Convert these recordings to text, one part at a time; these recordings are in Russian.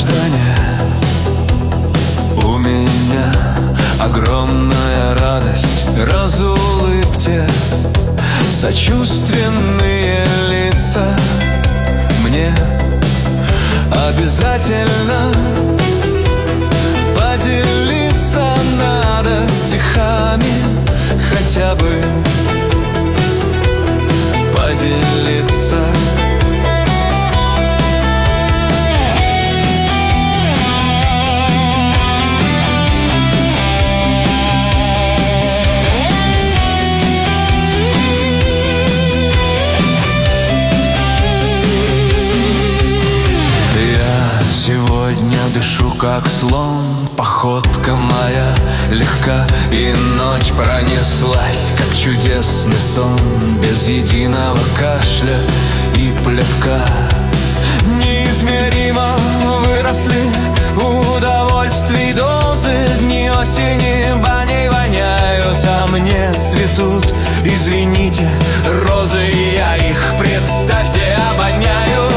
граждане, у меня огромная радость. Разулыбьте сочувственные лица. Мне обязательно поделиться надо стихами, хотя бы поделиться. Сегодня дышу как слон, походка моя легка, и ночь пронеслась, как чудесный сон, без единого кашля и плевка. Неизмеримо выросли удовольствий дозы, дни осени баней воняют, а мне цветут, извините, розы, я их, представьте, обоняю.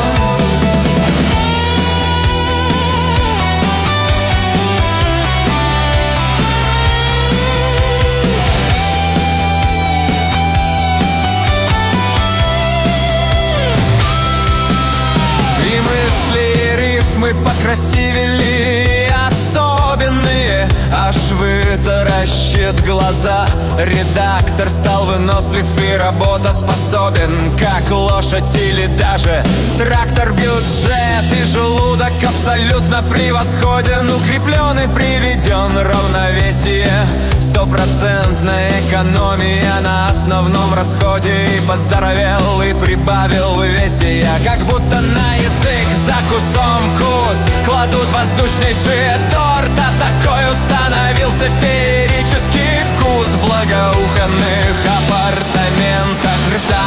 Мы покрасивели, особенные, аж вытаращит глаза. Редактор стал вынослив и работоспособен, как лошадь или даже трактор. Бюджет и желудок абсолютно превосходен, укреплен и приведен равновесие. Стопроцентная экономия на основном расходе, и поздоровел, и прибавил в весе я, как будто на язык закусом кус кладут воздушнейший торт, а такой установился феерический вкус в благоуханных апартаментах рта.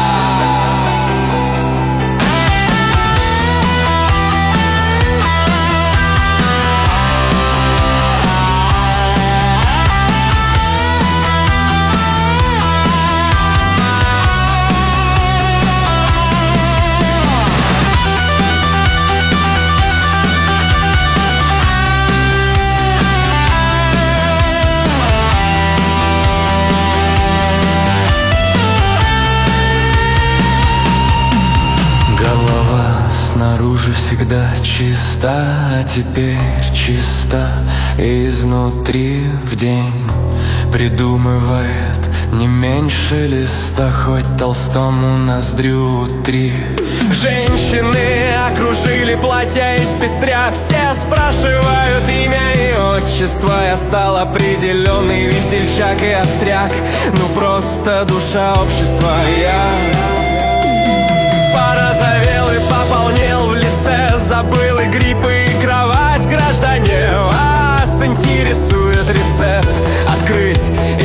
Снаружи всегда чиста, а теперь чиста изнутри. В день придумывает не меньше листа, хоть Толстому ноздрю 3. Женщины окружили платья из пестря, все спрашивают имя и отчество. Я стал определенный весельчак и остряк, ну просто душа общества. Я порозовел и пополнел в лице, забыл и грипп, и кровать. Граждане, вас интересует рецепт открыть